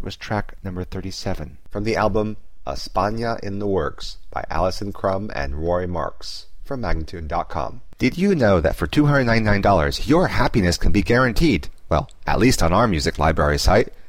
That was track number 37. From the album España in the Works by Alison Crumb and Roy Marks from Magnitude.com. Did you know that for $299, your happiness can be guaranteed? Well, at least on our music library site.